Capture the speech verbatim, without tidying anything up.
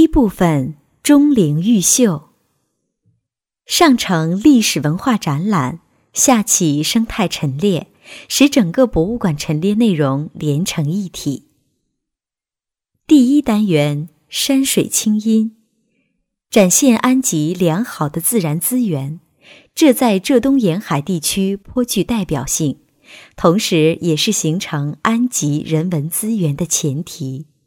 部分，钟灵毓秀。上承历史文化展览，下启生态陈列，使整个博物馆陈列内容连成一体。第一单元，山水清音，展现安吉良好的自然资源，这在浙东沿海地区颇具代表性，同时也是形成安吉人文资源的前提。